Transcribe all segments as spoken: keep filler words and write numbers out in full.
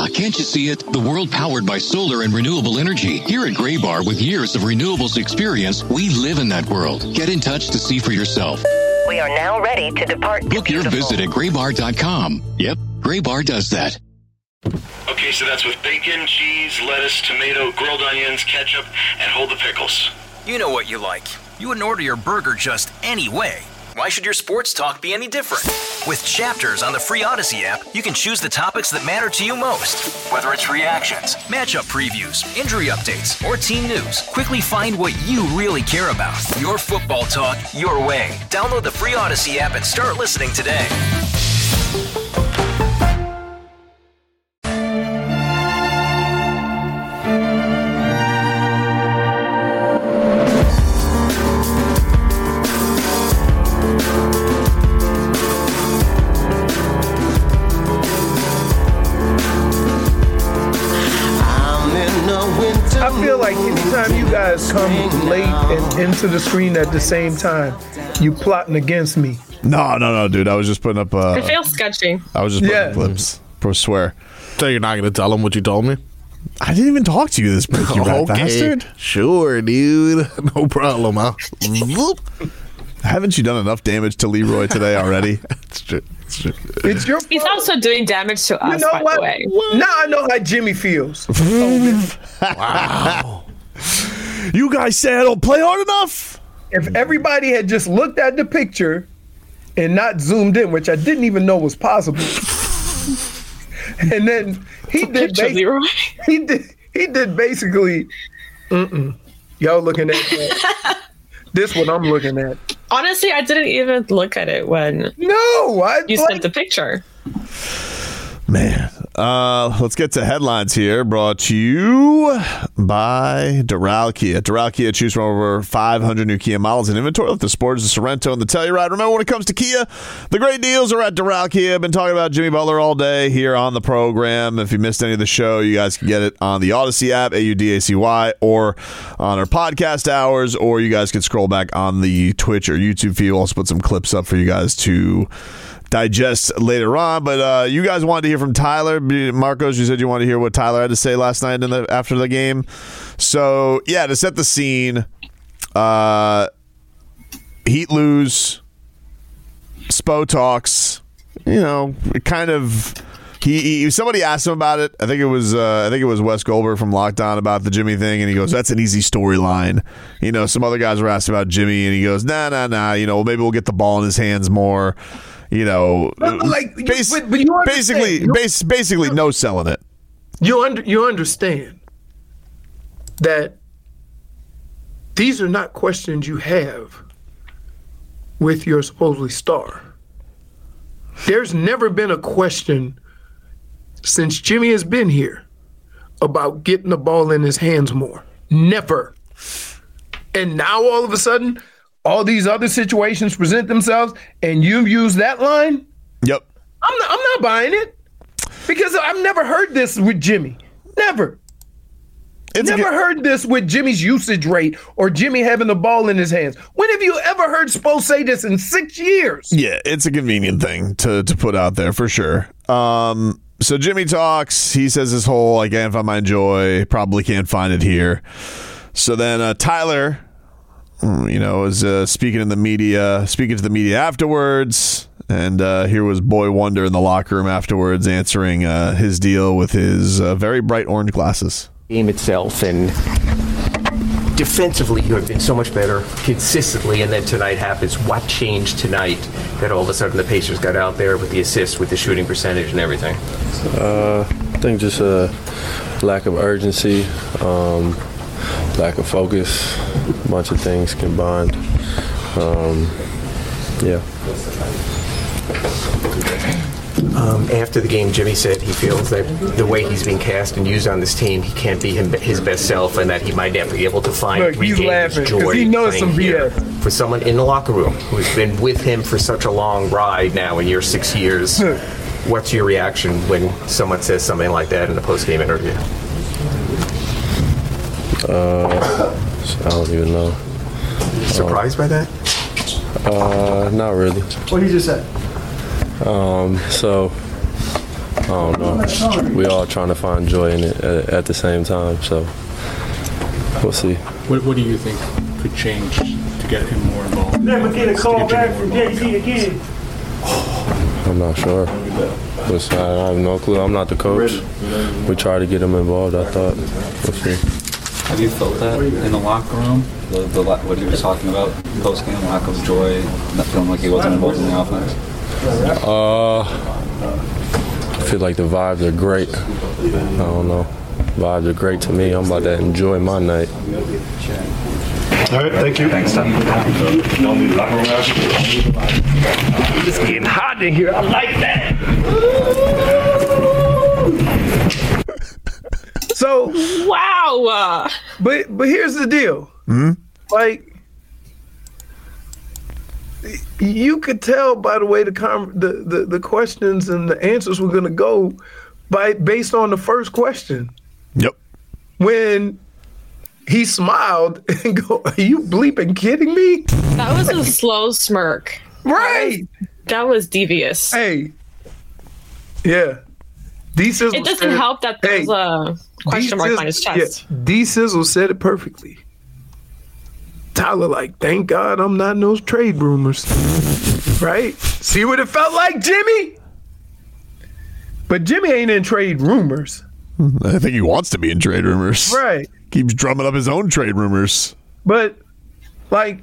can't you see it? The world powered by solar and renewable energy. Here at Graybar, with years of renewables experience, we live in that world. Get in touch to see for yourself. We are now ready to depart. Book your visit at graybar dot com. Yep, Graybar does that. Okay, so that's with bacon, cheese, lettuce, tomato, grilled onions, ketchup, and hold the pickles. You know what you like. You wouldn't order your burger just any way. Why should your sports talk be any different? With Chapters on the free Odyssey app, you can choose the topics that matter to you most. Whether it's reactions, matchup previews, injury updates, or team news, quickly find what you really care about. Your football talk, your way. Download the free Odyssey app and start listening today. I feel like anytime you guys come late and into the screen at the same time, you plotting against me. No, no, no, dude. I was just putting up. Uh, it feels sketchy. I was just putting Yeah. up clips. I swear. So you're not going to tell him what you told me? I didn't even talk to you this break, you rat Okay, bastard. sure, dude. No problem, huh? Haven't you done enough damage to Leroy today already? It's true. It's true. It's your He's fault. also doing damage to us, You know by what? the way. Now I know how Jimmy feels. Wow. You guys say I don't play hard enough? If everybody had just looked at the picture and not zoomed in, which I didn't even know was possible, and then he did, Picture, basi- Leroy. he did, he did basically. Mm-mm. Y'all looking at that. This one I'm looking at. Honestly, I didn't even look at it when No, I you like, sent the picture. Man, uh, let's get to headlines here. Brought to you by Doral Kia. Doral Kia, choose from over five hundred new Kia models in inventory, like the Sportage, the Sorento, and the Telluride. Remember, when it comes to Kia, the great deals are at Doral Kia. I've been talking about Jimmy Butler all day here on the program. If you missed any of the show, you guys can get it on the Odyssey app, A U D A C Y, or on our podcast hours, or you guys can scroll back on the Twitch or YouTube feed. We'll also put some clips up for you guys to digest later on. But uh, you guys wanted to hear from Tyler. Marcos, you said you wanted to hear what Tyler had to say last night in the, after the game. So, yeah, to set the scene, uh, Heat lose, Spo talks, you know, it kind of... He, he somebody asked him about it. I think it was uh, I think it was Wes Goldberg from Lockdown about the Jimmy thing, and he goes, "That's an easy storyline." You know, some other guys were asked about Jimmy, and he goes, "Nah, nah, nah. You know, maybe we'll get the ball in his hands more." You know, No, like, you- bas- but- but you understand. basically, You- bas- basically, no selling it. You under, you understand that these are not questions you have with your supposedly star. There's never been a question since Jimmy has been here about getting the ball in his hands more. Never. And now all of a sudden, all these other situations present themselves and you use that line? Yep. I'm not, I'm not buying it because I've never heard this with Jimmy. Never. It's a Never good- heard this with Jimmy's usage rate or Jimmy having the ball in his hands. When have you ever heard Spo say this in six years? Yeah, it's a convenient thing to, to put out there for sure. Um, so Jimmy talks. He says his whole, I can't find my joy, probably can't find it here. So then uh, Tyler, you know, is uh, speaking in the media, speaking to the media afterwards. And uh, here was Boy Wonder in the locker room afterwards answering uh, his deal with his uh, very bright orange glasses. Game itself, and defensively you have been so much better consistently, and then tonight happens. What changed tonight that all of a sudden the Pacers got out there with the assists, with the shooting percentage and everything? Uh, I think just a lack of urgency, um, lack of focus, a bunch of things combined. Um, yeah. Um, after the game, Jimmy said he feels that the way he's being cast and used on this team, he can't be him, his best self, and that he might never be able to find Look, he's regain laughing, his 'cause joy he knows playing some B S. here. For someone in the locker room who's been with him for such a long ride now in your six years, what's your reaction when someone says something like that in a post-game interview? Uh, I don't even know. Surprised by that? Uh, not really. What did you just say? Um, so I don't know. We all trying to find joy in it at, at the same time, so we'll see. What, what do you think could change to get him more involved? Never get a call back from Jay-Z again. I'm not sure. Listen, I have no clue. I'm not the coach. We try to get him involved, I thought. We'll see. Have you felt that in the locker room? The, the, what he was talking about post-game, lack of joy, not feeling like he wasn't involved in the offense? Uh, I feel like the vibes are great. I don't know. Vibes are great to me. I'm about to enjoy my night. All right, thank you. Thanks, Tom. It's getting hot in here. I like that. So wow. But but here's the deal. Hmm? Like, you could tell by the way the com- the, the the questions and the answers were going to go by based on the first question. Yep. When he smiled and go, "Are you bleeping kidding me?" That was a slow smirk. Right. That was devious. Hey. Yeah. D Sizzle It doesn't said, help that there's hey, a question mark on his chest. Yeah, D Sizzle said it perfectly. Tyler, like, thank God I'm not in those trade rumors. Right? See what it felt like, Jimmy? But Jimmy ain't in trade rumors. I think he wants to be in trade rumors. Right. Keeps drumming up his own trade rumors. But, like,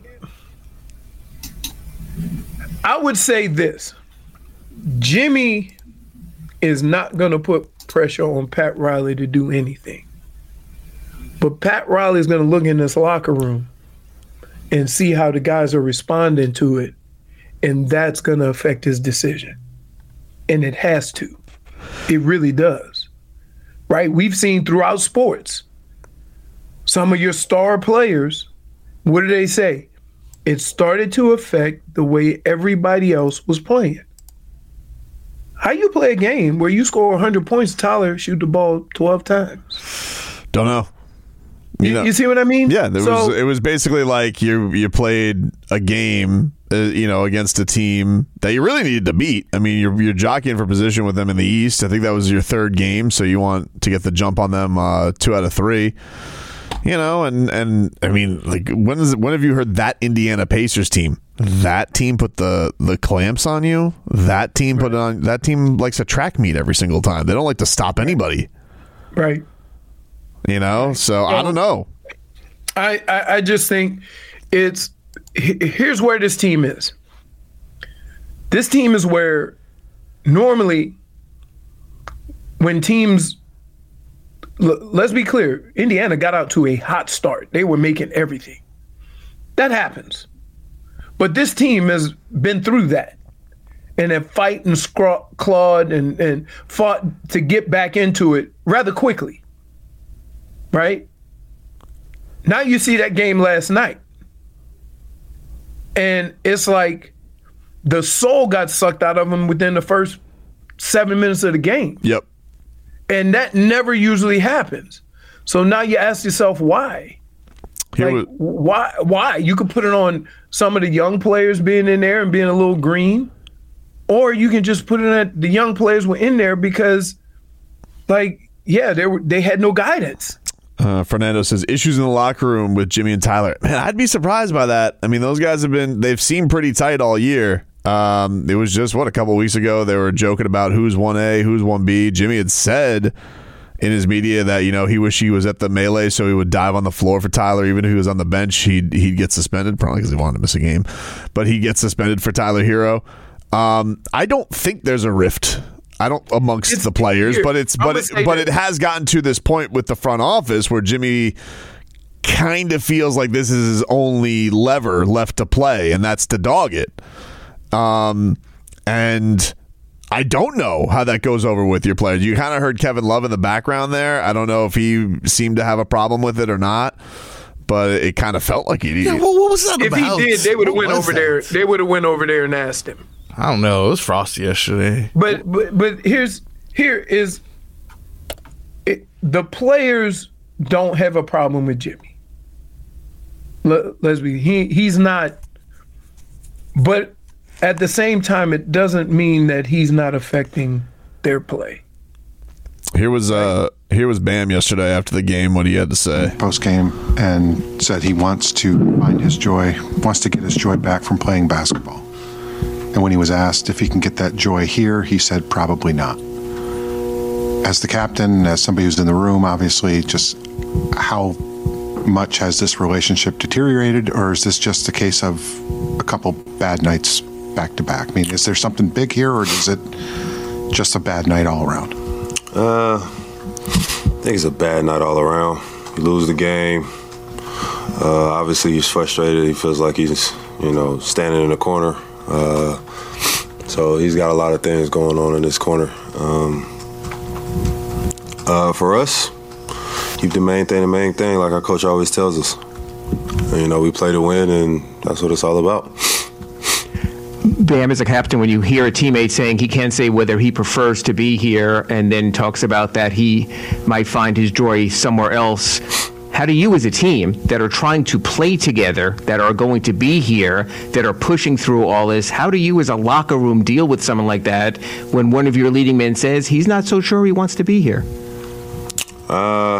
I would say this. Jimmy is not going to put pressure on Pat Riley to do anything. But Pat Riley is going to look in this locker room and see how the guys are responding to it, and that's going to affect his decision. And it has to. It really does. Right? We've seen throughout sports, some of your star players, what do they say? It started to affect the way everybody else was playing. How you play a game where you score one hundred points, Tyler shoot the ball twelve times? Don't know. You, know, you see what I mean? Yeah, there so, was. It was basically like you you played a game, uh, you know, against a team that you really needed to beat. I mean, you're you're jockeying for position with them in the East. I think that was your third game, so you want to get the jump on them uh, two out of three. You know, and and I mean, like, when is when have you heard that Indiana Pacers team? That team put the the clamps on you. That team put it on. That team likes a track meet every single time. They don't like to stop anybody. Right. You know, so I don't know. I, I, I just think it's here's where this team is. This team is where normally when teams, let's be clear, Indiana got out to a hot start. They were making everything. That happens. But this team has been through that and have fight and scraw- clawed and, and fought to get back into it rather quickly. Right? Now you see that game last night. And it's like the soul got sucked out of them within the first seven minutes of the game. Yep. And that never usually happens. So now you ask yourself why. Here like, was- why? Why? You could put it on some of the young players being in there and being a little green, or you can just put it at the young players were in there because, like, yeah, they were they had no guidance. Uh, Fernando says issues in the locker room with Jimmy and Tyler. Man, I'd be surprised by that. I mean, those guys have been they've seemed pretty tight all year. Um, it was just what a couple of weeks ago they were joking about who's one A, who's one B. Jimmy had said in his media that, you know, he wished he was at the melee so he would dive on the floor for Tyler. Even if he was on the bench, he'd he'd get suspended, probably because he wanted to miss a game. But he gets suspended for Tyler Hero. Um, I don't think there's a rift. I don't amongst it's, the players, here, but it's but it, but that. it has gotten to this point with the front office where Jimmy kind of feels like this is his only lever left to play, and that's to dog it. Um, and I don't know how that goes over with your players. You kind of heard Kevin Love in the background there. I don't know if he seemed to have a problem with it or not, but it kind of felt like he. Yeah, well, what was that if about? If he did, they would have went over that? there. They would have went over there and asked him. I don't know. It was frosty yesterday. But but but here's here is it, the players don't have a problem with Jimmy. Let, let's be he he's not. But at the same time, it doesn't mean that he's not affecting their play. Here was uh here was Bam yesterday after the game. What he had to say post game, and said he wants to find his joy, wants to get his joy back from playing basketball. And when he was asked if he can get that joy here, he said probably not. As the captain, as somebody who's in the room, obviously, just how much has this relationship deteriorated, or is this just a case of a couple bad nights back to back? I mean, is there something big here, or is it just a bad night all around? Uh, I think it's a bad night all around. You lose the game. Uh, obviously, he's frustrated. He feels like he's, you know, standing in the corner. Uh, so he's got a lot of things going on in this corner. Um, uh, for us, keep the main thing the main thing, like our coach always tells us. And, you know, we play to win, and that's what it's all about. Bam, as a captain, when you hear a teammate saying he can't say whether he prefers to be here and then talks about that he might find his joy somewhere else, how do you as a team that are trying to play together, that are going to be here, that are pushing through all this, how do you as a locker room deal with someone like that when one of your leading men says he's not so sure he wants to be here? Uh,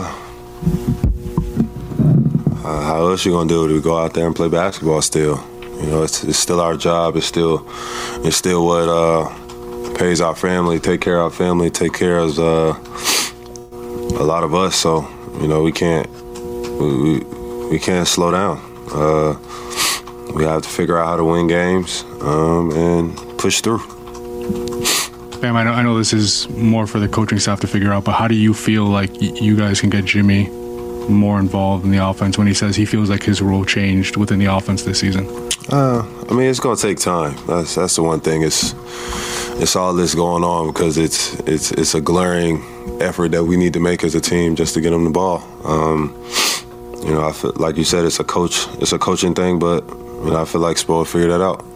uh, how else you gonna do it? We go out there and play basketball still. You know, it's, it's still our job. It's still, it's still what uh, pays our family, take care of our family, take care of uh, a lot of us. So, you know, we can't, we, we can't slow down. Uh, we have to figure out how to win games um, and push through. Bam, I know, I know this is more for the coaching staff to figure out, but how do you feel like y- you guys can get Jimmy more involved in the offense when he says he feels like his role changed within the offense this season? Uh, I mean, it's gonna take time. That's that's the one thing. It's it's all this going on because it's it's it's a glaring effort that we need to make as a team just to get him the ball. Um, you know, I feel like you said, it's a coach, it's a coaching thing, but you know, I feel like Spo will figure that out.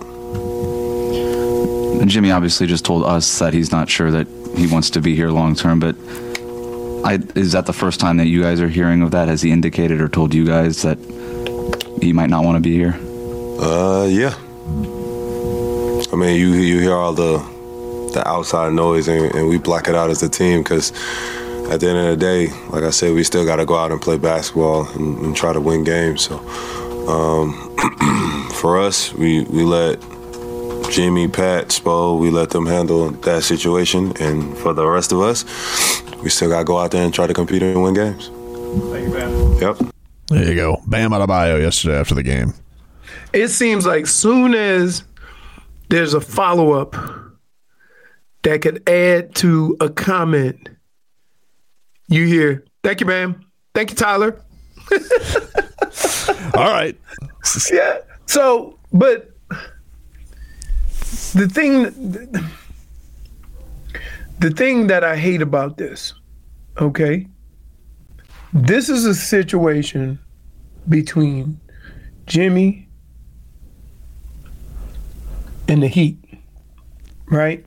And Jimmy obviously just told us that he's not sure that he wants to be here long term, but I, is that the first time that you guys are hearing of that? Has he indicated or told you guys that he might not want to be here? Uh, yeah. I mean, you you hear all the the outside noise, and, and we block it out as a team because at the end of the day, like I said, we still got to go out and play basketball and, and try to win games. So um, for us, we, we let Jimmy, Pat, Spo, we let them handle that situation. And for the rest of us, we still got to go out there and try to compete and win games. Thank you, Bam. Yep. There you go. Bam Adebayo yesterday after the game. It seems like soon as there's a follow-up that could add to a comment, you hear, thank you, Bam. Thank you, Tyler. All right. Yeah. So, but the thing, the thing that I hate about this, okay, this is a situation between Jimmy and the Heat, right?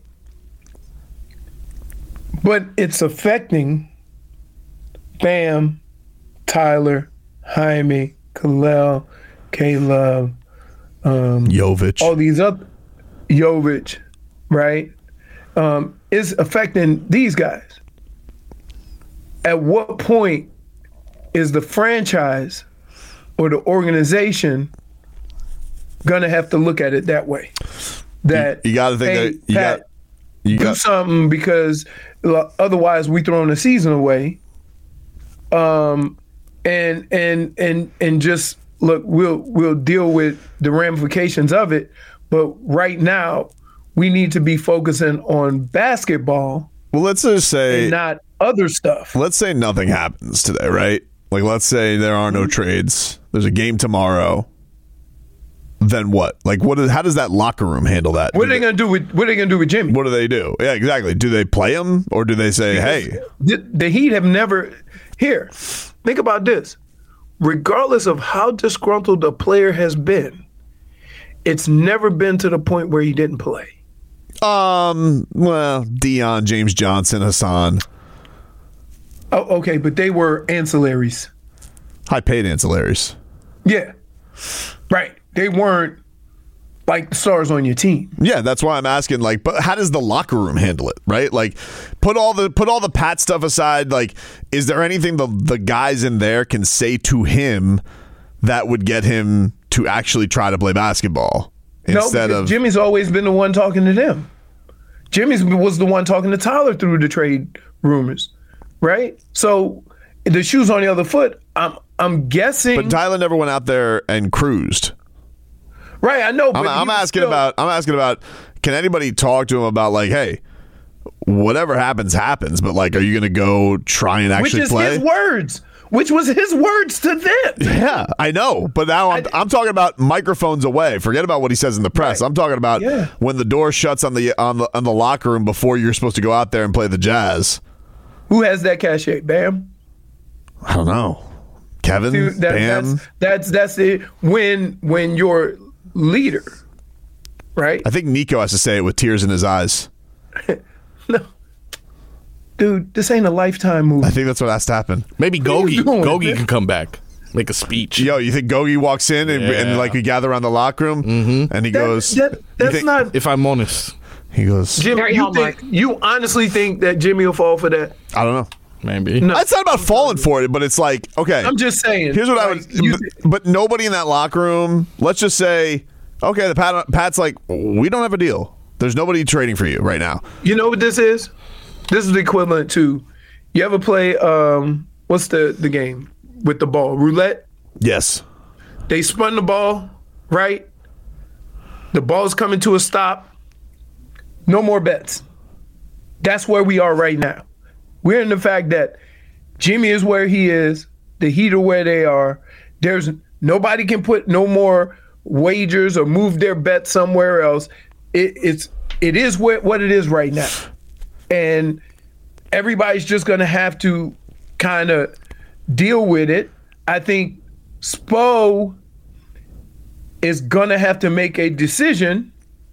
But it's affecting Bam, Tyler, Jaime, Kalel, K-Love, um, Jovic, all these other, Jovic, right? Um, it's affecting these guys. At what point is the franchise or the organization gonna have to look at it that way? That you, you got to think hey, that you Pat, got you do got something because otherwise we throwing the season away. Um, and and and and just look, we'll we'll deal with the ramifications of it. But right now, we need to be focusing on basketball. Well, let's just say and not other stuff. Let's say nothing happens today, right? Like, let's say there are no trades. There's a game tomorrow. Then what? Like, what? Is, how does that locker room handle that? What are they, they going to do with? What are they going to do with Jimmy? What do they do? Yeah, exactly. Do they play him, or do they say, because "Hey"? The, the Heat have never. Here, think about this. Regardless of how disgruntled a player has been, it's never been to the point where he didn't play. Um. Well, Dion, James Johnson, Hassan. Oh, okay, but they were ancillaries. High paid ancillaries. Yeah. Right. They weren't like the stars on your team. Yeah, that's why I'm asking. Like, but how does the locker room handle it? Right? Like, put all the put all the Pat stuff aside. Like, is there anything the the guys in there can say to him that would get him to actually try to play basketball instead no, of Jimmy's always been the one talking to them. Jimmy was the one talking to Tyler through the trade rumors, right? So the shoe's on the other foot. I'm I'm guessing. But Tyler never went out there and cruised. Right, I know. But I'm, I'm asking still, about. I'm asking about. Can anybody talk to him about like, hey, whatever happens, happens. But like, are you going to go try and actually which is play? His words, which was his words to them. Yeah, I know. But now I'm, I, I'm talking about microphones away. Forget about what he says in the press. Right. I'm talking about yeah. when the door shuts on the on the on the locker room before you're supposed to go out there and play the Jazz. Who has that cachet? Bam. I don't know. Kevin. Dude, that, Bam. That's, that's that's it. When when you're leader, right? I think Nico has to say it with tears in his eyes. No. Dude, this ain't a Lifetime movie. I think that's what has to happen. Maybe Gogi. Gogi can come back. Make a speech. Yo, you think Gogi walks in and, yeah. and like we gather around the locker room mm-hmm. and he that, goes, that, That's think, not. If I'm honest. He goes, Jim, you, think, you honestly think that Jimmy will fall for that? I don't know. Maybe. No. It's not about falling for it, but it's like, okay. I'm just saying. Here's what like, I would. you, but, but nobody in that locker room, let's just say, okay, the Pat, Pat's like, we don't have a deal. There's nobody trading for you right now. You know what this is? This is the equivalent to, you ever play, um, what's the, the game with the ball? Roulette? Yes. They spun the ball, right? The ball's coming to a stop. No more bets. That's where we are right now. We're in the fact that Jimmy is where he is, the Heat are where they are. There's nobody can put no more wagers or move their bet somewhere else. It, it's it is what, what it is right now, and everybody's just going to have to kind of deal with it. I think Spo is going to have to make a decision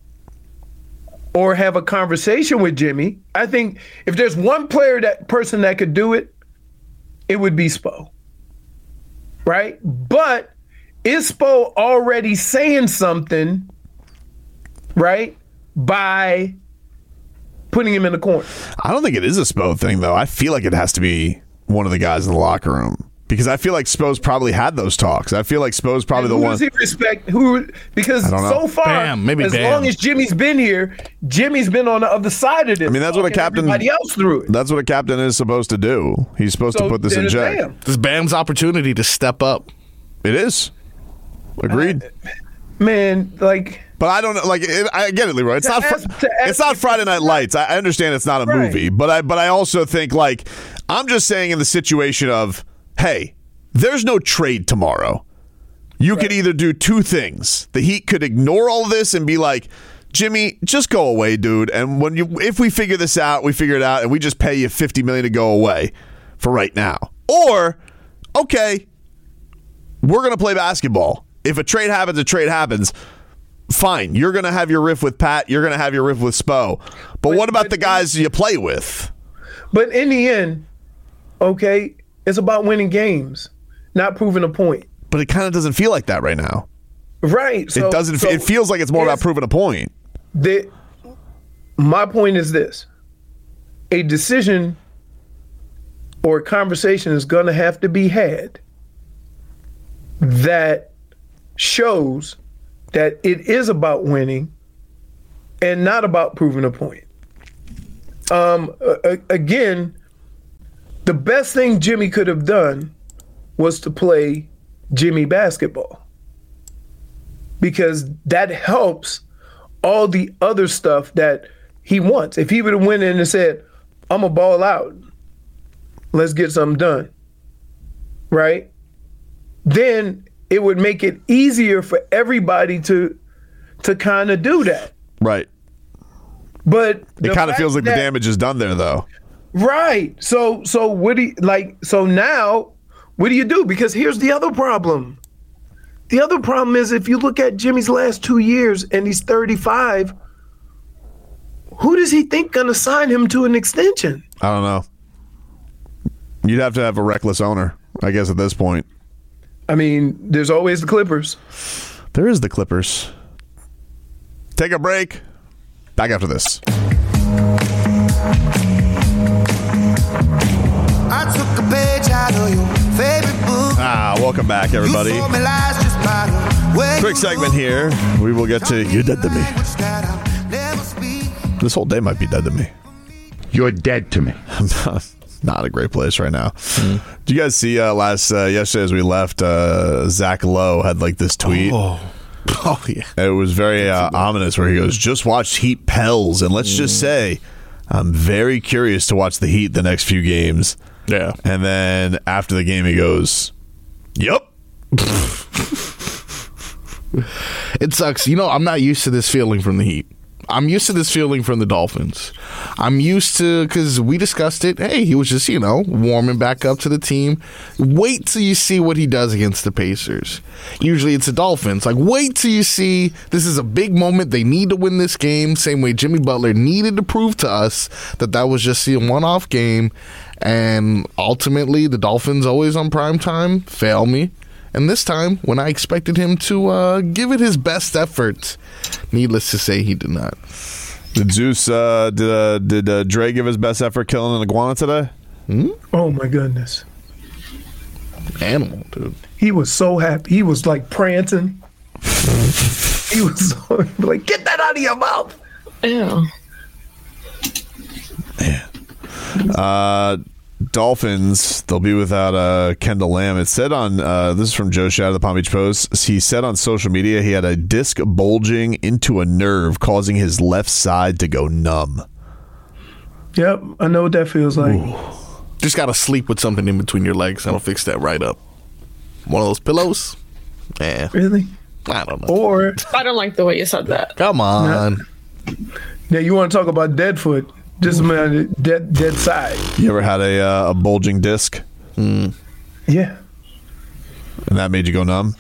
or have a conversation with Jimmy. I think if there's one player, that person that could do it, it would be Spo. Right? But is Spo already saying something, right, by putting him in the corner? I don't think it is a Spo thing, though. I feel like it has to be one of the guys in the locker room. Because I feel like Spo's probably had those talks. I feel like Spo's probably and the who one. Does he respect who? Because so far, Bam, maybe as Bam. long as Jimmy's been here, Jimmy's been on the other side of this. I mean, that's what a captain. Everybody else through it. That's what a captain is supposed to do. He's supposed So to put this in there's check. Bam. This is Bam's opportunity to step up. It is. Agreed. Uh, man, like. But I don't know. Like, it, I get it, Leroy. It's not. ask- Fr- to ask it's not if Friday it's Night not- Lights. I I understand it's not a Right. movie, but I. But I also think like I'm just saying in the situation of, hey, there's no trade tomorrow. You right. could either do two things. The Heat could ignore all this and be like, Jimmy, just go away, dude. And when you, if we figure this out, we figure it out, and we just pay you fifty million dollars to go away for right now. Or, okay, we're gonna play basketball. If a trade happens, a trade happens. Fine, you're gonna have your riff with Pat. You're gonna have your riff with Spo. But, but what about but, the guys you play with? But in the end, okay, it's about winning games, not proving a point. But it kind of doesn't feel like that right now. Right. So, it doesn't. So it feels like it's more about proving a point. The, my point is this: a decision or a conversation is going to have to be had that shows that it is about winning and not about proving a point. Um, uh, again, the best thing Jimmy could have done was to play Jimmy basketball, because that helps all the other stuff that he wants. If he would have went in and said, I'm a ball out, let's get something done, right? Then it would make it easier for everybody to to kind of do that. Right. But it kind of feels like that, the damage is done there, though. Right. So so what do you, like so now what do you do? Because here's the other problem. The other problem is if you look at Jimmy's last two years and he's thirty-five, who does he think gonna sign him to an extension? I don't know. You'd have to have a reckless owner, I guess, at this point. I mean, there's always the Clippers. There is the Clippers. Take a break. Back after this. I took a page out of your favorite book. Ah, welcome back, everybody. Quick segment here. We will get to You're Dead to Me. This whole day might be dead to me. You're dead to me. Not a great place right now. Mm. Did you guys see uh, last uh, yesterday as we left? Uh, Zach Lowe had like this tweet. Oh, oh yeah. It was very uh, ominous. Where he goes, "Just watch Heat Pels, and let's mm. just say, I'm very curious to watch the Heat the next few games." Yeah. And then after the game, he goes, "Yup." It sucks. You know, I'm not used to this feeling from the Heat. I'm used to this feeling from the Dolphins. I'm used to, because we discussed it, hey, he was just, you know, warming back up to the team. Wait till you see what he does against the Pacers. Usually it's the Dolphins. Like, wait till you see this is a big moment. They need to win this game. Same way Jimmy Butler needed to prove to us that that was just a one-off game. And ultimately, the Dolphins, always on prime time, fail me. And this time, when I expected him to uh, give it his best effort, needless to say, he did not. Did Zeus, uh, did uh, did uh, Dre give his best effort killing an iguana today? Hmm? Oh, my goodness. Animal, dude. He was so happy. He was like prancing. He was so, like, get that out of your mouth. Ew. Man. Uh... Dolphins, they'll be without uh, Kendall Lamb. It said on, uh, this is from Joe Shad of the Palm Beach Post, he said on social media he had a disc bulging into a nerve, causing his left side to go numb. Yep, I know what that feels like. Ooh. Just got to sleep with something in between your legs. That'll fix that right up. One of those pillows? Yeah. Really? I don't know. Or I don't like the way you said that. Come on. Now, you want to talk about dead foot. Just a dead, dead side. You ever had a uh, a bulging disc? Mm. Yeah. And that made you go numb?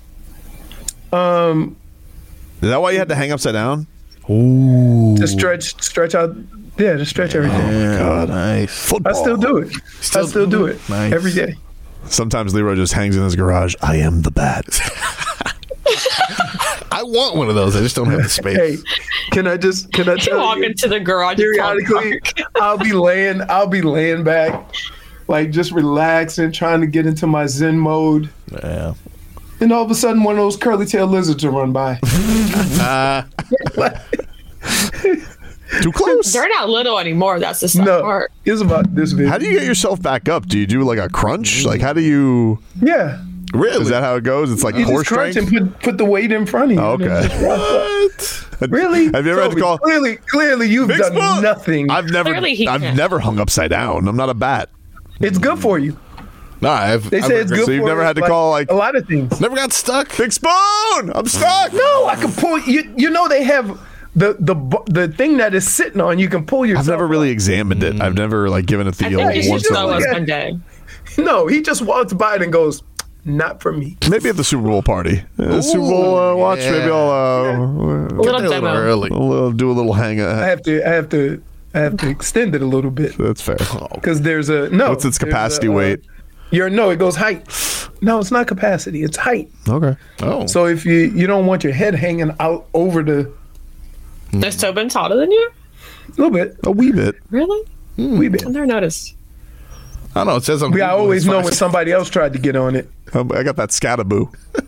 Um. Is that why you had to hang upside down? Ooh. To stretch, stretch out. Yeah, to stretch everything. Oh, my God. Nice. Football. I still do it. Still I still do it. Nice. Every day. Sometimes Leroy just hangs in his garage. I am the bat. I want one of those. I just don't have the space. Hey, can I just can I tell walk you? into the garage. Periodically, I'll be laying. I'll be laying back, like just relaxing, trying to get into my Zen mode. Yeah. And all of a sudden, one of those curly tail lizards will run by. uh, Too close. They're not little anymore. That's the sad no, part. It's about this big. How do you get yourself back up? Do you do like a crunch? Like how do you? Yeah. Really? Is that how it goes? It's like you core just crunch strength. and put put the weight in front of you. Oh, okay. What? Really? Have you ever had to call? Clearly, clearly, you've Big done spoon. nothing. I've never. Clearly he I've can. never hung upside down. I'm not a bat. It's good for you. No, I've. They I've say it's good So for you've never had to like, call like a lot of things. Never got stuck. Big spoon. I'm stuck. No, I can pull you. You know they have the the bu- the thing that is sitting on. You can pull yourself. I've never really examined it. I've never like given it the I think you should once. tell over. us one day. No, he just walks by it and goes, "Not for me." Maybe at the Super Bowl party. Yeah, Ooh, Super Bowl uh, watch. yeah. Maybe I'll uh, A little Get there a little demo. early. I'll, uh, do a little hang. I Uh, have to. I have to. I have to extend it a little bit that's fair. because there's a no. What's its there's capacity a, uh, weight? You're no. It goes height. No, it's not capacity. It's height. Okay. Oh. So if you you don't want your head hanging out over the Has Tobin taller than you? a little bit, A wee bit. Really? wee bit. I've never noticed. I don't know. It says on We I Google always it's know five- when somebody else tried to get on it. Um, I got that scataboo.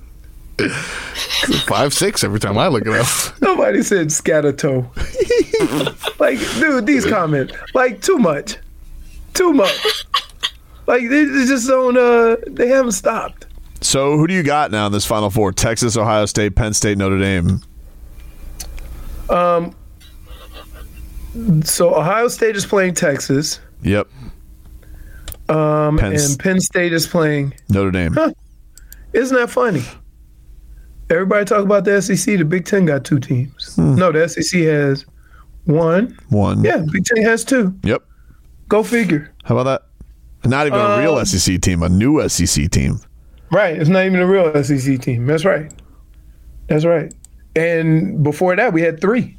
five six every time I look it up. Somebody said scattertoe. Like, dude, these comments, like, too much, too much. Like they, they just don't. Uh, they haven't stopped. So who do you got now in this Final Four? Texas, Ohio State, Penn State, Notre Dame. Um. So Ohio State is playing Texas. Yep. Um, Penn- and Penn State is playing Notre Dame. Huh. Isn't that funny? Everybody talk about the S E C. The Big Ten got two teams. Hmm. No, the S E C has one. One. Yeah, Big Ten has two. Yep. Go figure. How about that? Not even a real Um, S E C team, a new S E C team. Right. It's not even a real S E C team. That's right. That's right. And before that, we had three.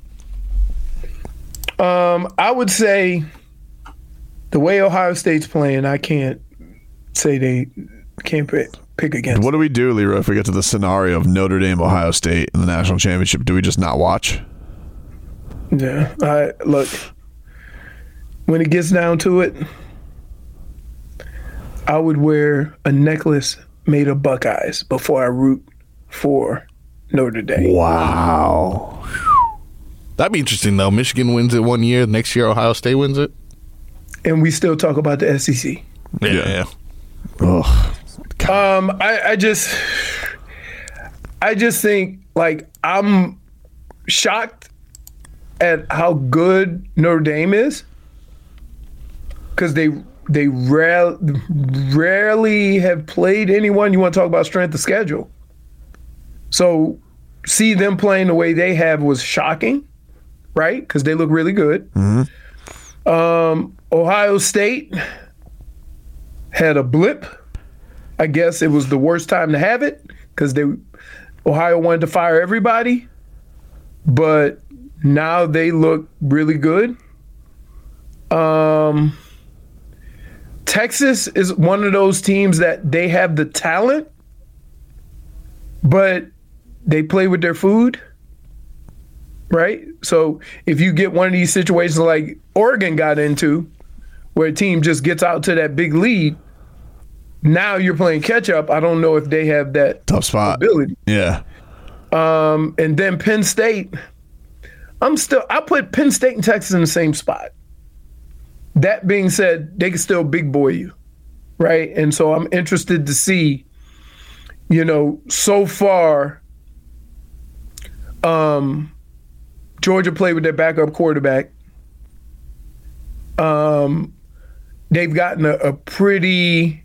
Um, I would say the way Ohio State's playing, I can't say they can't pick, pick against. What do we do, Leroy, if we get to the scenario of Notre Dame, Ohio State in the national championship? Do we just not watch? Yeah. I, look, when it gets down to it, I would wear a necklace made of Buckeyes before I root for Notre Dame. Wow. That'd be interesting, though. Michigan wins it one year. Next year, Ohio State wins it. And we still talk about the S E C. Yeah. yeah. Ugh. Um, I, I just, I just think like I'm shocked at how good Notre Dame is because they they rare, rarely have played anyone. You want to talk about strength of schedule? So see them playing the way they have was shocking, right? Because they look really good. Mm-hmm. Um, Ohio State had a blip. I guess it was the worst time to have it because they Ohio wanted to fire everybody, but now they look really good. Um, Texas is one of those teams that they have the talent, but they play with their food, right? So if you get one of these situations like Oregon got into, where a team just gets out to that big lead, now you're playing catch up. I don't know if they have that tough spot ability. Yeah. Um, and then Penn State, I'm still I put Penn State and Texas in the same spot. That being said, they can still big boy you, right? And so I'm interested to see, you know, so far, um, Georgia played with their backup quarterback. Um, they've gotten a, a pretty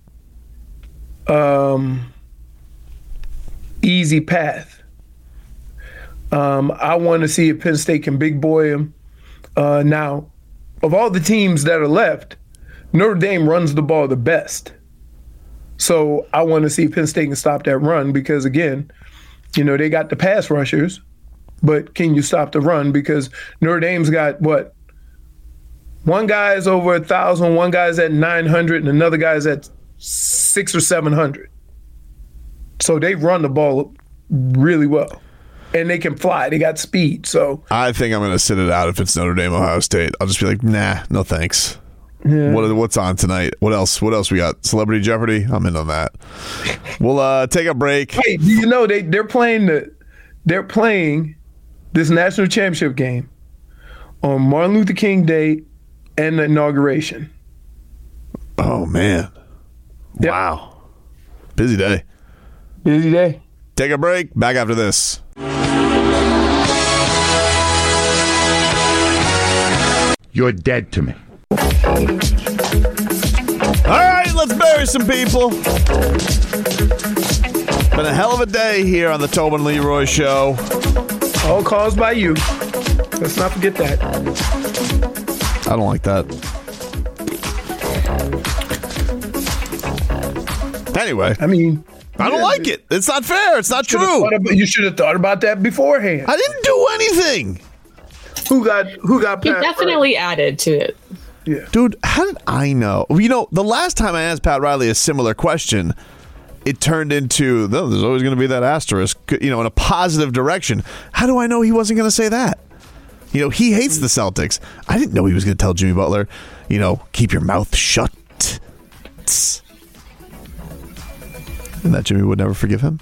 um, easy path. Um, I want to see if Penn State can big boy them. Uh, now, of all the teams that are left, Notre Dame runs the ball the best. So I want to see if Penn State can stop that run because, again, you know, they got the pass rushers, but can you stop the run? Because Notre Dame's got, what, one guy's over one thousand, one guy's at nine hundred, and another guy's at six or seven hundred. So they run the ball really well. And they can fly. They got speed. So I think I'm going to sit it out if it's Notre Dame, Ohio State. I'll just be like, nah, no thanks. Yeah. What what's on tonight? What else? What else we got? Celebrity Jeopardy? I'm in on that. We'll uh, take a break. Hey, do you know they they're playing the they're playing this national championship game on Martin Luther King Day and the inauguration. Oh man! Yep. Wow, busy day. Busy day. Take a break. Back after this. You're dead to me. All right, let's bury some people. Been a hell of a day here on the Tobin Leroy Show. All caused by you. Let's not forget that. I don't like that. Anyway. I mean, I don't yeah, like it. It's not fair. It's not true. About, you should have thought about that beforehand. I didn't do anything. Who got who got He Pat definitely first? added to it. Yeah. Dude, how did I know? You know, the last time I asked Pat Riley a similar question, it turned into, oh, there's always going to be that asterisk, you know, in a positive direction. How do I know he wasn't going to say that? You know, he hates the Celtics. I didn't know he was going to tell Jimmy Butler, you know, keep your mouth shut. And that Jimmy would never forgive him.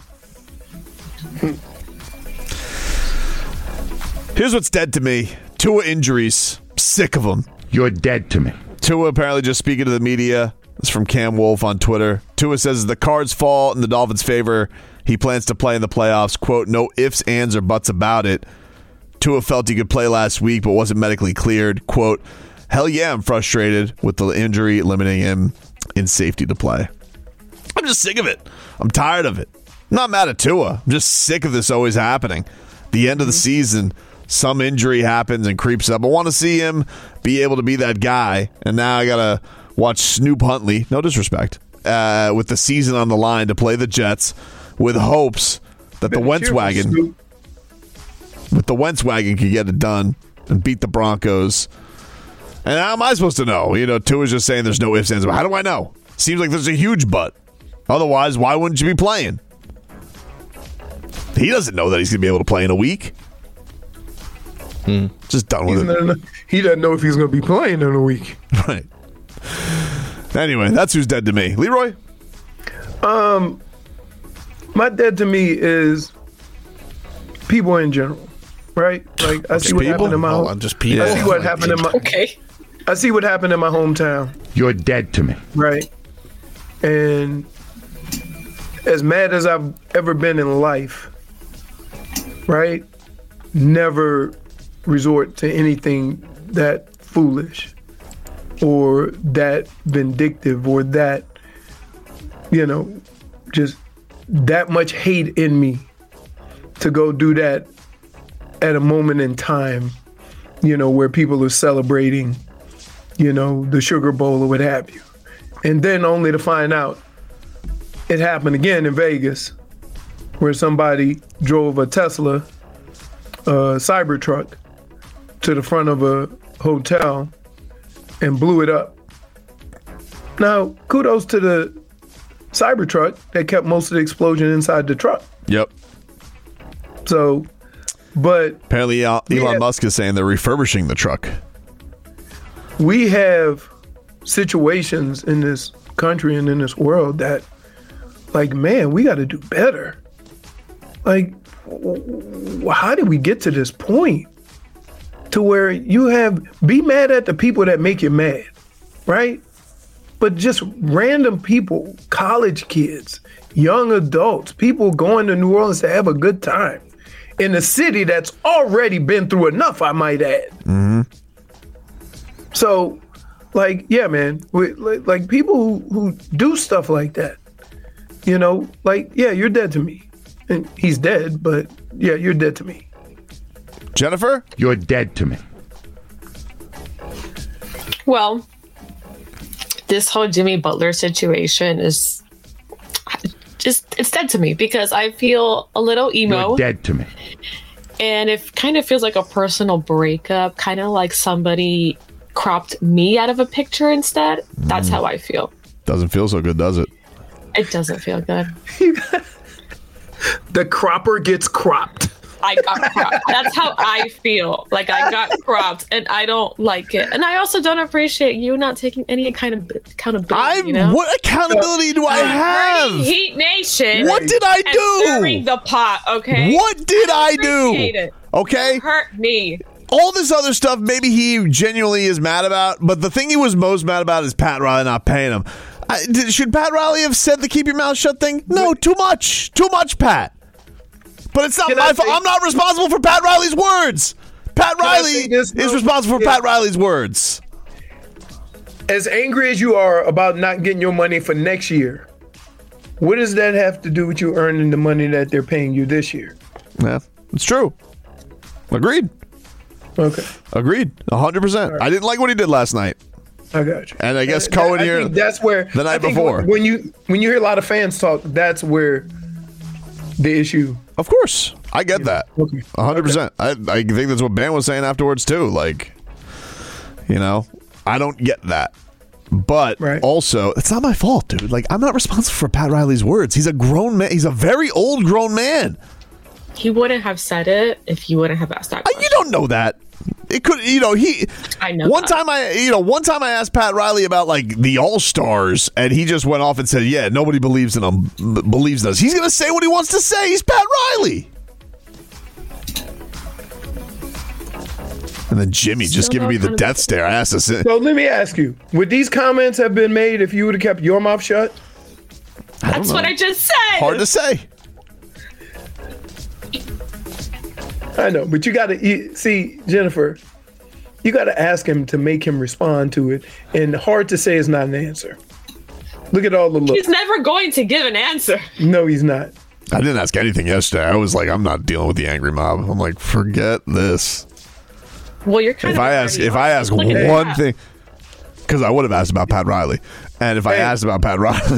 Here's what's dead to me. Tua injuries. Sick of them. You're dead to me. Tua apparently just speaking to the media. This is from Cam Wolfe on Twitter. Tua says the cards fall in the Dolphins' favor. He plans to play in the playoffs. Quote, no ifs, ands, or buts about it. Tua felt he could play last week but wasn't medically cleared. Quote, hell yeah, I'm frustrated with the injury limiting him in safety to play. I'm just sick of it. I'm tired of it. I'm not mad at Tua. I'm just sick of this always happening. The end of the season, some injury happens and creeps up. I want to see him be able to be that guy. And now I got to watch Snoop Huntley, no disrespect, uh, with the season on the line to play the Jets with hopes that the Wentz wagon, with the Wentz wagon can get it done and beat the Broncos. And how am I supposed to know? You know, Tua's just saying there's no ifs, ands, but how do I know? Seems like there's a huge but. Otherwise, why wouldn't you be playing? He doesn't know that he's going to be able to play in a week. Hmm. Just done with He's it. not- he doesn't know if he's going to be playing in a week. Right. Anyway, that's who's dead to me. Leroy? Um, my dead to me is people in general, right? Like I Just see what people? happened in my Oh, home. just people. I see what happened in my. Okay. I see what happened in my hometown. You're dead to me. Right. And as mad as I've ever been in life, right? Never resort to anything that foolish or that vindictive or that, you know, just that much hate in me to go do that at a moment in time, you know, where people are celebrating, you know, the Sugar Bowl or what have you. And then only to find out it happened again in Vegas where somebody drove a Tesla uh, Cybertruck to the front of a hotel and blew it up. Now, kudos to the Cybertruck that kept most of the explosion inside the truck. Yep. So, but Apparently, Elon Yeah. Musk is saying they're refurbishing the truck. we have situations in this country and in this world that, like, man, we got to do better. Like, w- w- how did we get to this point to where you have, be mad at the people that make you mad, right? But just random people, college kids, young adults, people going to New Orleans to have a good time in a city that's already been through enough, I might add. Mm-hmm. So, like, yeah, man, we, like, like people who, who do stuff like that, you know, like, yeah, you're dead to me. And he's dead, but yeah, you're dead to me. Jennifer? You're dead to me. Well, this whole Jimmy Butler situation is just, it's dead to me because I feel a little emo. You're dead to me. And it kind of feels like a personal breakup, kind of like somebody cropped me out of a picture instead. That's how I feel. Doesn't feel so good, does it? It doesn't feel good. The cropper gets cropped. I got cropped. That's how I feel. Like I got cropped, and I don't like it. And I also don't appreciate you not taking any kind of accountability. I'm, you know? what accountability do I have? Burning Heat Nation. What did I and do? stirring the pot. Okay. What did I do? Appreciate it. Okay. You hurt me. All this other stuff, maybe he genuinely is mad about, but the thing he was most mad about is Pat Riley not paying him. I, did, should Pat Riley have said the keep your mouth shut thing? No, too much. Too much, Pat. But it's not Can my I fault. say- I'm not responsible for Pat Riley's words. Pat Can I Riley say this, is though? responsible for Yeah. Pat Riley's words. As angry as you are about not getting your money for next year, what does that have to do with you earning the money that they're paying you this year? Yeah, it's true. Agreed. Okay. Agreed. one hundred percent. I didn't like what he did last night. I got you. And I guess And Cohen I here think that's where the night I think before. when you when you hear a lot of fans talk, that's where the issue. Of course. I get that. Okay. one hundred percent. I, I think that's what Bam was saying afterwards, too. Like, you know, I don't get that. But also, it's not my fault, dude. Like, I'm not responsible for Pat Riley's words. He's a grown man. He's a very old grown man. He wouldn't have said it if you wouldn't have asked that question. You don't know that. It could, you know, he. I know. One that. time I, you know, one time I asked Pat Riley about like the All Stars, and he just went off and said, "Yeah, nobody believes in him, b- believes in us." He's gonna say what he wants to say. He's Pat Riley. And then Jimmy just Still giving me no the kind of- death stare. I asked this. So let me ask you: would these comments have been made if you would have kept your mouth shut? That's what I just said. Hard to say. I know, but you got to see, Jennifer. You got to ask him to make him respond to it, and hard to say is not an answer. Look at all the looks. He's never going to give an answer. No, he's not. I didn't ask anything yesterday. I was like, I'm not dealing with the angry mob. I'm like, forget this. Well, you're kind If of. I ask, if I ask Look at one that. thing, because I would have asked about Pat Riley, and if I asked about Pat Riley,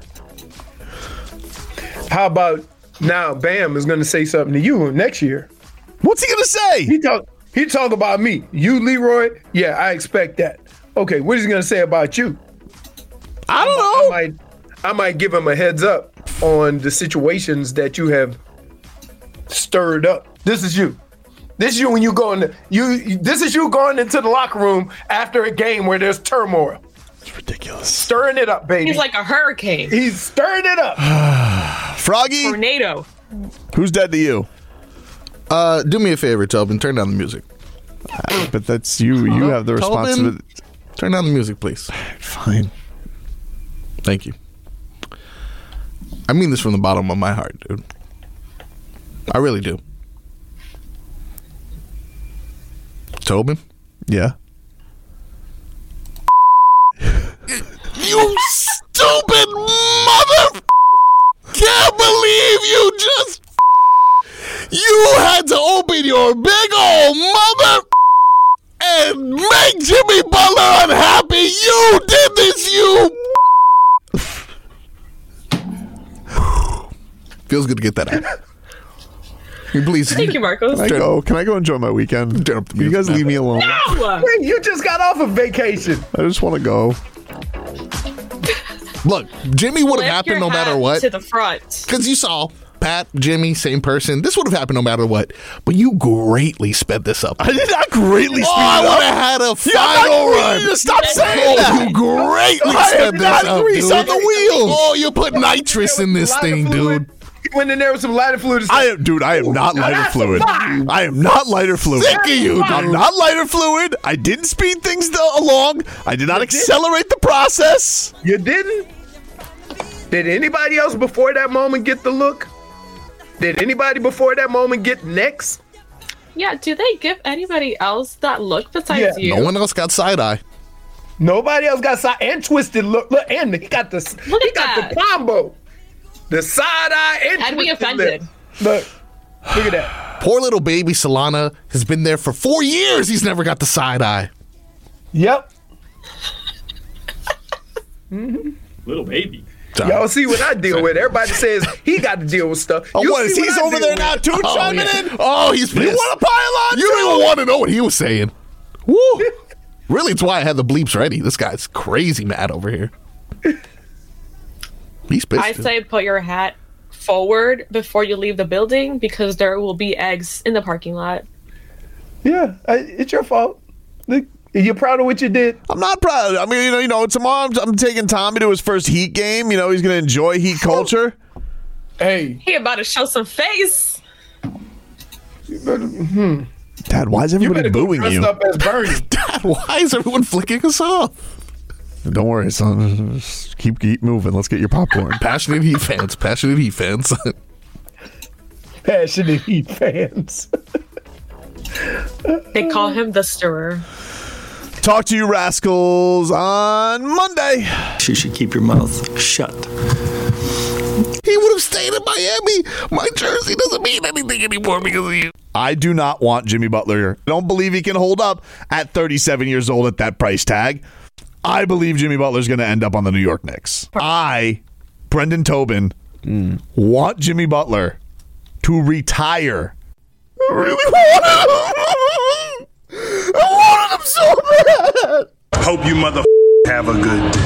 How about now? Bam is going to say something to you next year. What's he going to say? He talk. He talk about me. You, Leroy. Yeah, I expect that. Okay, what is he going to say about you? I don't know. I might. I might give him a heads up on the situations that you have stirred up. This is you. This is you when you go in. You. This is you going into the locker room after a game where there's turmoil. It's ridiculous. Stirring it up, baby. He's like a hurricane. He's stirring it up. Froggy. Tornado. Who's dead to you? Uh, do me a favor, Tobin. Turn down the music. Uh, but that's you. You have the Tobin, responsibility. Turn down the music, please. Fine. Thank you. I mean this from the bottom of my heart, dude. I really do. Tobin? Yeah. You stupid mother! Can't believe you just... You had to open your big old mother and make Jimmy Butler unhappy. You did this, you... Feels good to get that out. Please. Thank you, Marcos. Can I go? Can I go enjoy my weekend? Turn up the You music, guys man. leave me alone. No! Wait, you just got off of vacation. I just want to go. Look, Jimmy would Flip have happened your no matter hat what. To the front. Because you saw Pat, Jimmy, same person. This would have happened no matter what. But you greatly sped this up. I did not greatly Oh, speed I it would up. have had a Yeah, final I'm not run. greedy to stop saying Oh, that. you greatly I sped am this not up, grease dude. on the wheel. Oh, you put nitrous in this Lighter thing, fluid. dude. He went in there with some lighter fluid. I am, dude. I am not lighter that's a fluid. lie. I am not lighter fluid. Sick of you, dude. I'm not lighter fluid. I didn't speed things th- along. I did not You accelerate the process. You didn't? Did anybody else before that moment get the look? Did anybody before that moment get next? Yeah, do they give anybody else that look besides Yeah. you? No one else got side eye. Nobody else got side and twisted look. Look, and he got the Look he at got that. the combo, the side eye and I'd be twisted offended. lip. Look, look at that. Poor little baby Solana has been there for four years. He's never got the side eye. Yep. Little baby. Y'all see what I deal with. Everybody says he got to deal with stuff. Oh, You what is see he's I over deal there now with. too, Oh, chiming yeah. in? Oh, he's pissed. You want to pile on? You don't too? even want to know what he was saying. Woo! Really, it's why I had the bleeps ready. This guy's crazy mad over here. He's pissed. I say put your hat forward before you leave the building because there will be eggs in the parking lot. Yeah, I, it's your fault. Look, are you proud of what you did? I'm not proud. I mean, you know, you know, tomorrow I'm, I'm taking Tommy to his first Heat game. You know, he's going to enjoy Heat culture. Hey, He about to show some face. you better, hmm. Dad, why is you everybody better go booing dressed you? up as Bernie. Dad, why is everyone flicking us off? Don't worry, son. Just keep keep moving. Let's get your popcorn. Passionate Heat fans. Passionate Heat fans. Passionate Heat fans. They call him the stirrer. Talk to you rascals on Monday. You should keep your mouth shut. He would have stayed in Miami. My jersey doesn't mean anything anymore because of you. I do not want Jimmy Butler. I don't believe he can hold up at thirty-seven years old at that price tag. I believe Jimmy Butler's going to end up on the New York Knicks. I, Brendan Tobin, mm. want Jimmy Butler to retire. I really wanted him. I wanted him so bad. Hope you mother have a good day.